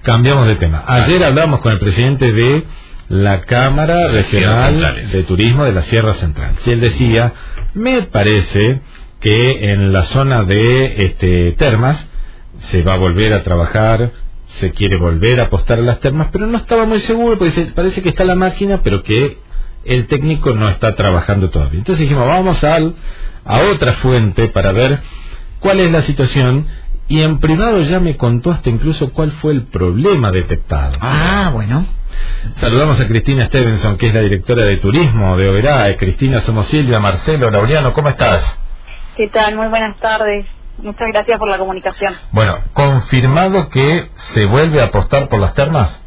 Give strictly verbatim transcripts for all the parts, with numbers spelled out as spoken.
Cambiamos de tema. Ayer hablamos con el presidente de la Cámara Regional de Turismo de la Sierra Central. Y él decía, me parece que en la zona de este, termas se va a volver a trabajar, se quiere volver a apostar a las termas, pero no estaba muy seguro, porque parece que está la máquina, pero que el técnico no está trabajando todavía. Entonces dijimos, vamos al, a otra fuente para ver cuál es la situación. Y en privado ya me contó hasta incluso cuál fue el problema detectado. Ah, bueno. Saludamos a Cristina Stevenson, que es la directora de turismo de Oberá. Cristina, somos Silvia, Marcelo, Laureano, ¿cómo estás? ¿Qué tal? Muy buenas tardes. Muchas gracias por la comunicación. Bueno, ¿confirmado que se vuelve a apostar por las termas?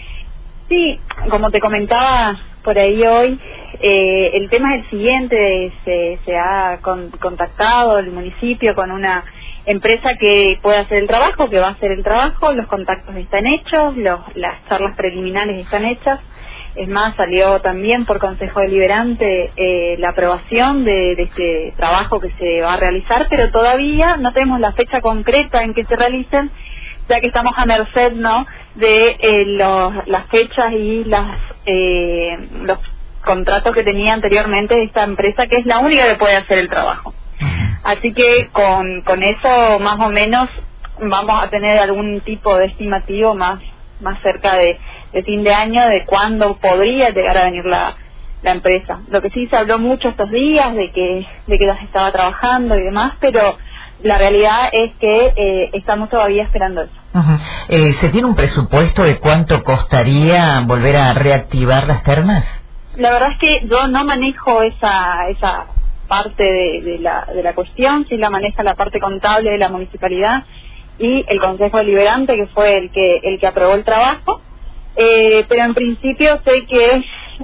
Sí, como te comentaba por ahí hoy, eh, el tema es el siguiente. Se, se ha con, contactado el municipio con una empresa que puede hacer el trabajo, que va a hacer el trabajo, los contactos están hechos, los, las charlas preliminares están hechas. Es más, salió también por Consejo Deliberante eh, la aprobación de, de este trabajo que se va a realizar, pero todavía no tenemos la fecha concreta en que se realicen, ya que estamos a merced, ¿no?, de eh, los, las fechas y las eh, los contratos que tenía anteriormente esta empresa, que es la única que puede hacer el trabajo. Así que con, con eso más o menos vamos a tener algún tipo de estimativo más, más cerca de, de fin de año de cuándo podría llegar a venir la, la empresa. Lo que sí se habló mucho estos días de que, de que ya se estaba trabajando y demás, pero la realidad es que eh, estamos todavía esperando eso. Uh-huh. eh, ¿Se tiene un presupuesto de cuánto costaría volver a reactivar las termas? La verdad es que yo no manejo esa esa parte de, de la de la cuestión, sí la maneja la parte contable de la municipalidad y el Consejo Deliberante, que fue el que el que aprobó el trabajo, eh, pero en principio sé que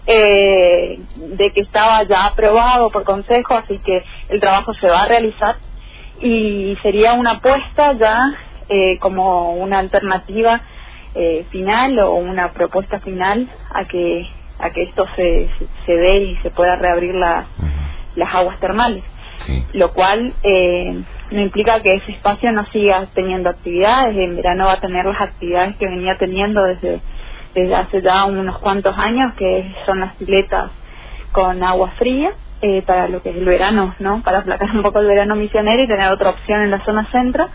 eh, de que estaba ya aprobado por Consejo, así que el trabajo se va a realizar y sería una apuesta ya eh, como una alternativa eh, final o una propuesta final a que a que esto se se dé y se pueda reabrir la las aguas termales, sí. Lo cual eh, no implica que ese espacio no siga teniendo actividades. En verano va a tener las actividades que venía teniendo desde, desde hace ya unos cuantos años, que son las piletas con agua fría, eh, para lo que es el verano, ¿no? Para aplacar un poco el verano misionero y tener otra opción en la zona centro.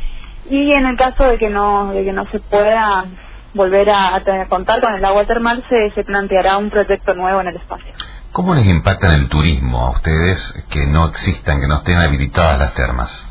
Y en el caso de que no de que no se pueda volver a, a tener, contar con el agua termal, se, se planteará un proyecto nuevo en el espacio. ¿Cómo les impacta en el turismo a ustedes que no existan, que no estén habilitadas las termas?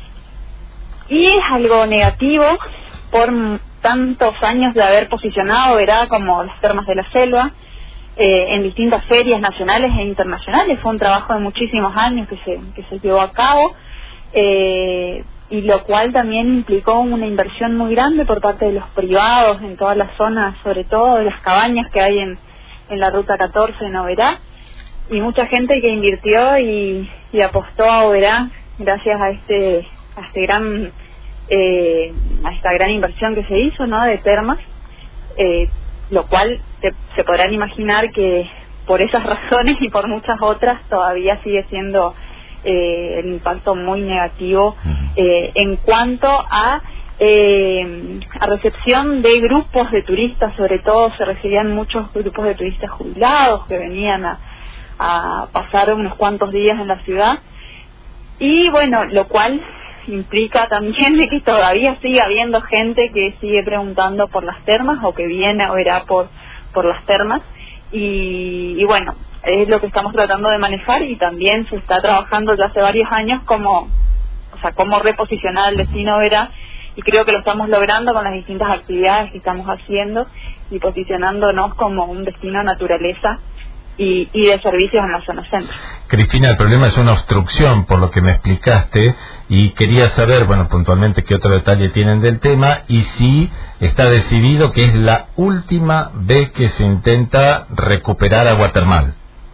Y es algo negativo por tantos años de haber posicionado Oberá como las termas de la selva eh, en distintas ferias nacionales e internacionales. Fue un trabajo de muchísimos años que se que se llevó a cabo eh, y lo cual también implicó una inversión muy grande por parte de los privados en todas las zonas, sobre todo de las cabañas que hay en, en la ruta catorce en Oberá. Y mucha gente que invirtió y, y apostó a Oberá gracias a este a este gran eh, a esta gran inversión que se hizo, ¿no?, de termas, eh, lo cual se, se podrán imaginar que por esas razones y por muchas otras todavía sigue siendo eh, el impacto muy negativo eh, en cuanto a eh, a recepción de grupos de turistas. Sobre todo se recibían muchos grupos de turistas jubilados que venían a a pasar unos cuantos días en la ciudad, y bueno, lo cual implica también de que todavía sigue habiendo gente que sigue preguntando por las termas o que viene a Oberá por por las termas, y, y bueno, es lo que estamos tratando de manejar, y también se está trabajando ya hace varios años como o sea cómo reposicionar el destino Oberá, y creo que lo estamos logrando con las distintas actividades que estamos haciendo y posicionándonos como un destino naturaleza Y, y de servicios en la zona centro. Cristina, el problema es una obstrucción, por lo que me explicaste, y quería saber, bueno, puntualmente qué otro detalle tienen del tema, y si está decidido que es la última vez que se intenta recuperar agua termal.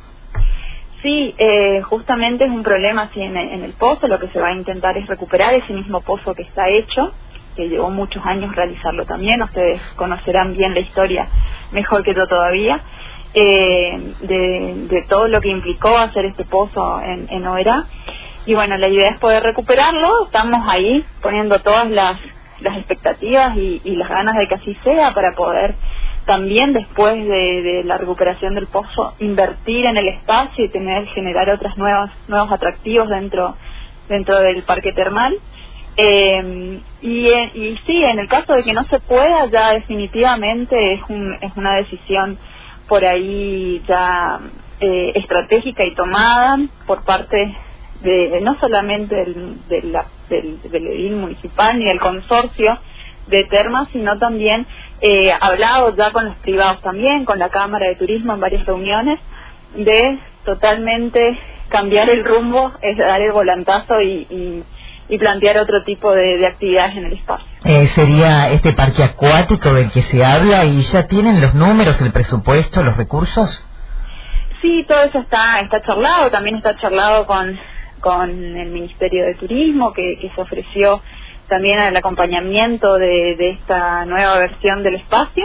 Sí, eh, justamente es un problema así en, en el pozo. Lo que se va a intentar es recuperar ese mismo pozo que está hecho, que llevó muchos años realizarlo también. Ustedes conocerán bien la historia mejor que yo todavía. Eh, de, de todo lo que implicó hacer este pozo en, en Oberá, y bueno, la idea es poder recuperarlo. Estamos ahí poniendo todas las las expectativas y, y las ganas de que así sea, para poder también después de, de la recuperación del pozo invertir en el espacio y tener generar otras nuevas nuevos atractivos dentro dentro del parque termal. Eh, y, y sí, en el caso de que no se pueda, ya definitivamente es, un, es una decisión por ahí ya eh, estratégica y tomada por parte de no solamente del, de la, del, del edil municipal ni del consorcio de termas, sino también eh, hablado ya con los privados también, con la Cámara de Turismo en varias reuniones, de totalmente cambiar el rumbo, es dar el volantazo y, y, y plantear otro tipo de, de actividades en el espacio. Eh, sería este parque acuático del que se habla, y ya tienen los números, el presupuesto, los recursos. Sí, todo eso está está charlado, también está charlado con con el Ministerio de Turismo, que, que se ofreció también el acompañamiento de, de esta nueva versión del espacio,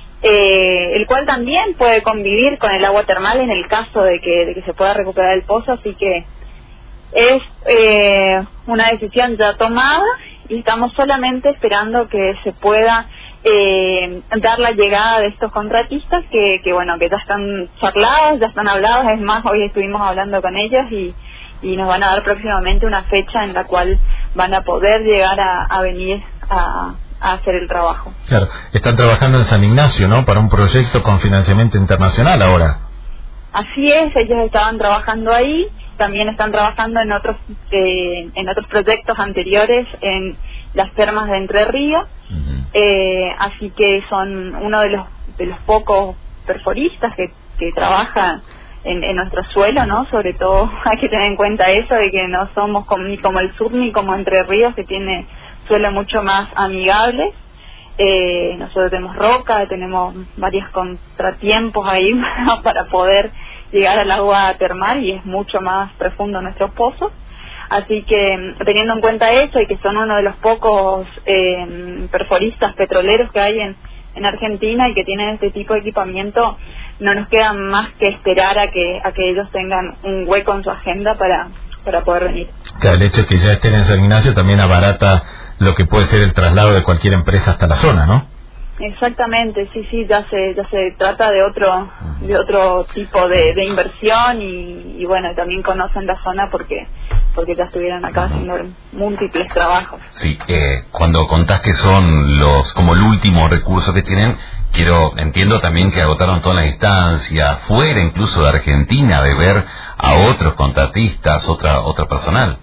eh, el cual también puede convivir con el agua termal en el caso de que, de que se pueda recuperar el pozo, así que es eh, una decisión ya tomada y estamos solamente esperando que se pueda eh, dar la llegada de estos contratistas que, que bueno, que ya están charlados, ya están hablados. Es más, hoy estuvimos hablando con ellos y, y nos van a dar próximamente una fecha en la cual van a poder llegar a, a venir a, a hacer el trabajo. Claro, están trabajando en San Ignacio, ¿no?, para un proyecto con financiamiento internacional ahora. Así es, ellos estaban trabajando ahí, también están trabajando en otros eh, en otros proyectos anteriores en las termas de Entre Ríos, uh-huh. eh, así que son uno de los de los pocos perforistas que, que trabajan en, en nuestro suelo, ¿no? Sobre todo hay que tener en cuenta eso, de que no somos como, ni como el sur ni como Entre Ríos, que tiene suelo mucho más amigable. Eh, nosotros tenemos roca, tenemos varios contratiempos ahí para poder llegar al agua termal, y es mucho más profundo nuestros pozos. Así que teniendo en cuenta eso y que son uno de los pocos eh, perforistas petroleros que hay en, en Argentina y que tienen este tipo de equipamiento, no nos queda más que esperar a que a que ellos tengan un hueco en su agenda para para poder venir. Claro, el hecho de que ya estén en San Ignacio también abarata lo que puede ser el traslado de cualquier empresa hasta la zona, ¿no? Exactamente, sí, sí, ya se ya se trata de otro de otro tipo de, de inversión y, y bueno, también conocen la zona porque porque ya estuvieron acá haciendo múltiples trabajos. Sí, eh, cuando contás que son los como el último recurso que tienen, quiero entiendo también que agotaron toda la instancia, fuera incluso de Argentina, de ver a otros contratistas, otra otra personal.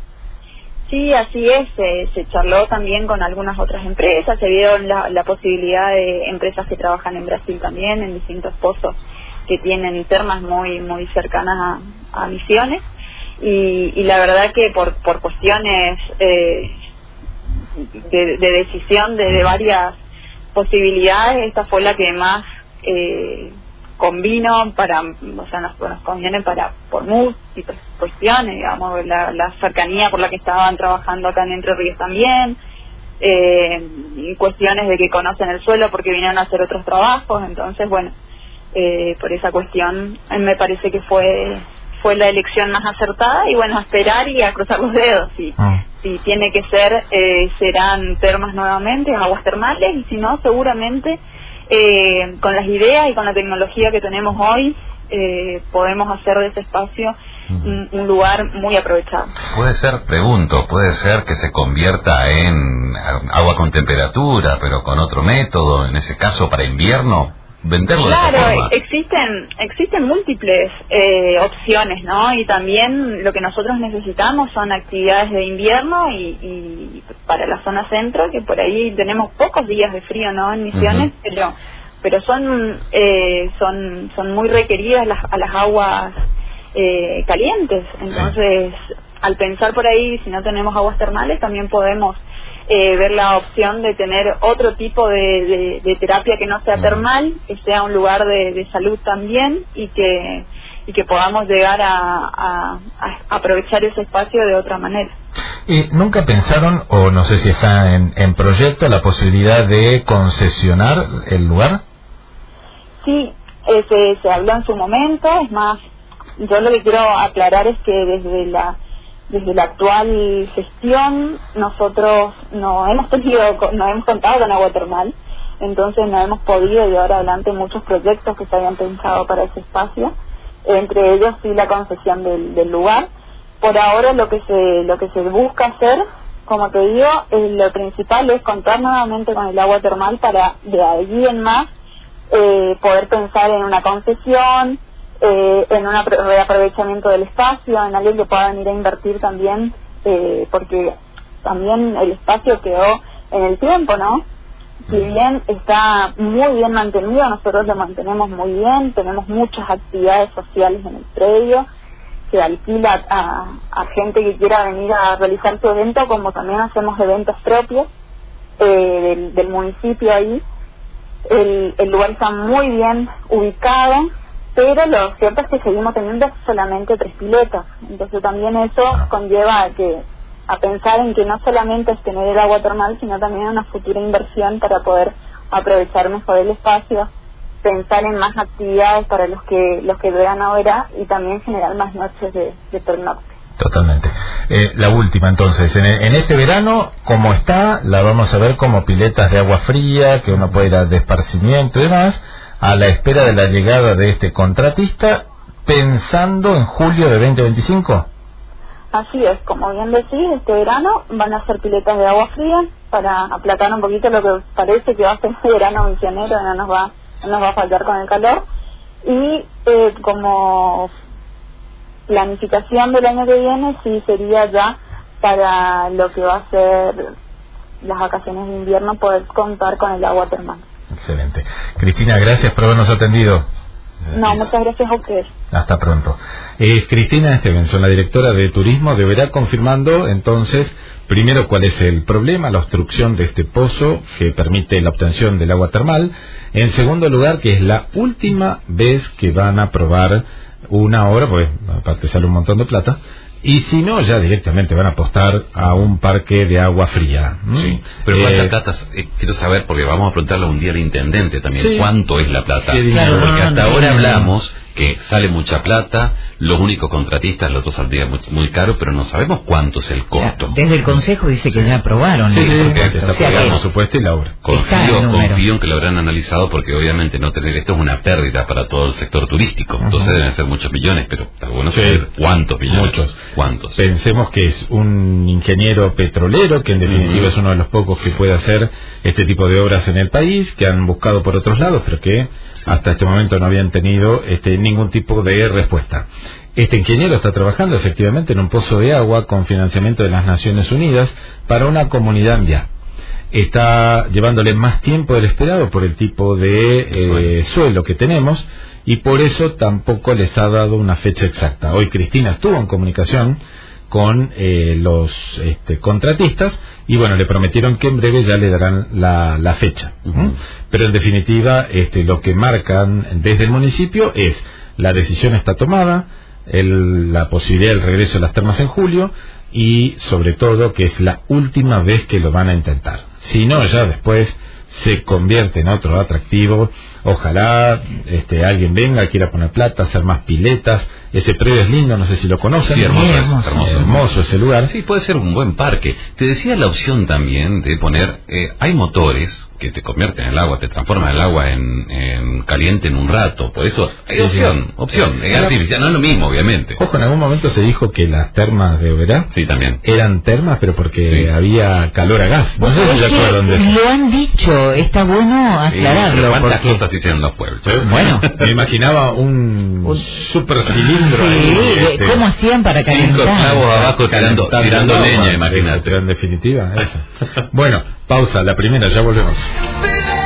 Sí, así es, se, se charló también con algunas otras empresas, se vieron la, la posibilidad de empresas que trabajan en Brasil también, en distintos pozos que tienen termas muy muy cercanas a, a Misiones, y, y la verdad que por, por cuestiones eh, de, de decisión de, de varias posibilidades, esta fue la que más eh, convino para, o sea, nos, nos conviene para por múltiples cuestiones, digamos, la, la cercanía por la que estaban trabajando acá en Entre Ríos también, eh, y cuestiones de que conocen el suelo porque vinieron a hacer otros trabajos. Entonces, bueno, eh, por esa cuestión eh, me parece que fue fue la elección más acertada, y bueno, a esperar y a cruzar los dedos. Si, ah. si tiene que ser, eh, serán termas nuevamente, aguas termales, y si no, seguramente Eh, con las ideas y con la tecnología que tenemos hoy, eh, podemos hacer de ese espacio un, un lugar muy aprovechado. Puede ser, pregunto, puede ser que se convierta en agua con temperatura, pero con otro método, en ese caso para invierno, venderlo claro, de esa forma. existen existen múltiples eh, opciones, ¿no? Y también lo que nosotros necesitamos son actividades de invierno y, y para la zona centro, que por ahí tenemos pocos días de frío, ¿no?, en Misiones, uh-huh. pero pero son eh, son son muy requeridas las, a las aguas eh, calientes. Entonces, sí. Al pensar por ahí, si no tenemos aguas termales, también podemos Eh, ver la opción de tener otro tipo de, de, de terapia que no sea termal, que sea un lugar de, de salud también, y que y que podamos llegar a, a, a aprovechar ese espacio de otra manera. ¿Y nunca pensaron, o no sé si está en, en proyecto, la posibilidad de concesionar el lugar? Sí, eh, se, se habló en su momento. Es más, yo lo que quiero aclarar es que desde la desde la actual gestión nosotros no hemos tenido, no hemos contado con agua termal, entonces no hemos podido llevar adelante muchos proyectos que se habían pensado para ese espacio, entre ellos sí la concesión del, del lugar. Por ahora lo que se lo que se busca hacer, como te digo, eh, lo principal es contar nuevamente con el agua termal para de allí en más eh, poder pensar en una concesión, eh, en un reaprovechamiento del espacio, en alguien que pueda venir a invertir también, eh, porque también el espacio quedó en el tiempo, ¿no? Si bien está muy bien mantenido, nosotros lo mantenemos muy bien, tenemos muchas actividades sociales en el predio, se alquila a, a gente que quiera venir a realizar su evento, como también hacemos eventos propios eh, del, del municipio ahí. El, el lugar está muy bien ubicado, pero lo cierto es que seguimos teniendo solamente tres piletas, entonces también eso conlleva a que a pensar en que no solamente es tener el agua termal, sino también una futura inversión para poder aprovechar mejor el espacio, pensar en más actividades para los que los que vean ahora y también generar más noches de, de pernocte. Totalmente. Eh, la última entonces, en, en este verano, como está, la vamos a ver como piletas de agua fría, que uno puede ir de esparcimiento y demás, a la espera de la llegada de este contratista, pensando en julio de veinte veinticinco. Así es, como bien decís, este verano van a ser piletas de agua fría para aplacar un poquito lo que parece que va a ser el verano misionero, no nos va, no nos va a faltar con el calor. Y eh, como planificación del año que viene, sí sería ya para lo que va a ser las vacaciones de invierno poder contar con el agua termal. Excelente. Cristina, gracias por habernos atendido. No, muchas gracias a ustedes. Hasta pronto. Eh, Cristina Stevenson, la directora de Turismo, deberá confirmando entonces, primero, cuál es el problema, la obstrucción de este pozo que permite la obtención del agua termal. En segundo lugar, que es la última vez que van a probar una obra, pues aparte sale un montón de plata, y si no, ya directamente van a apostar a un parque de agua fría. ¿Mm? Sí, pero eh, ¿cuánta plata? Eh, quiero saber, porque vamos a preguntarle un día al intendente también, sí. ¿cuánto es la plata? Sí, claro, porque no, hasta no, ahora no, hablamos que sale mucha plata, los únicos contratistas, los dos saldrían muy, muy caro, pero no sabemos cuánto es el costo. Desde el Consejo dice que ya aprobaron. Sí, sí, porque está o sea, aprobado, que- por supuesto, y la obra. Confío, confío en que lo habrán analizado, porque obviamente no tener esto es una pérdida para todo el sector turístico. Entonces Ujú. deben ser muchos millones, pero está bueno Sí. saber cuántos millones. Muchos. ¿Cuántos? Pensemos que es un ingeniero petrolero, que en definitiva Ujú. es uno de los pocos que puede hacer este tipo de obras en el país, que han buscado por otros lados, pero que hasta este momento no habían tenido este, ningún tipo de respuesta. Este ingeniero está trabajando efectivamente en un pozo de agua con financiamiento de las Naciones Unidas para una comunidad andina. Está llevándole más tiempo del esperado por el tipo de eh, suelo que tenemos, y por eso tampoco les ha dado una fecha exacta. Hoy Cristina estuvo en comunicación con eh, los este, contratistas, y bueno, le prometieron que en breve ya le darán la, la fecha. Uh-huh. ¿Mm? Pero en definitiva, este, lo que marcan desde el municipio es: la decisión está tomada, el, la posibilidad del regreso a las termas en julio, y sobre todo que es la última vez que lo van a intentar. Si no, ya después se convierte en otro atractivo. Ojalá este, alguien venga, quiera poner plata, hacer más piletas. Ese predio es lindo, no sé si lo conocen. Sí, hermoso, Bien, es, hermoso. hermoso. Hermoso ese lugar. Sí, puede ser un buen parque. Te decía la opción también de poner, eh, hay motores que te convierten el agua, te transforman el agua en, en caliente en un rato. Por eso hay Sí, opción, sí. opción. Eh, Es artificial, no es lo mismo, obviamente. Ojo, en algún momento se dijo que las termas de Oberá Sí, también. eran termas, pero porque Sí. había calor a gas. No sé si Es se que acuerdan de eso. lo han dicho, está bueno aclararlo. Pero ¿cuántas porque... cosas hicieron los pueblos? Bueno. Me imaginaba un, Un- super cilindro. Sí, ahí, este, ¿cómo hacían para Cinco calentar? clavos abajo tirando, calentando tirando el agua, leña, imagínate. Pero en definitiva, eso. Bueno, pausa, la primera, ya volvemos.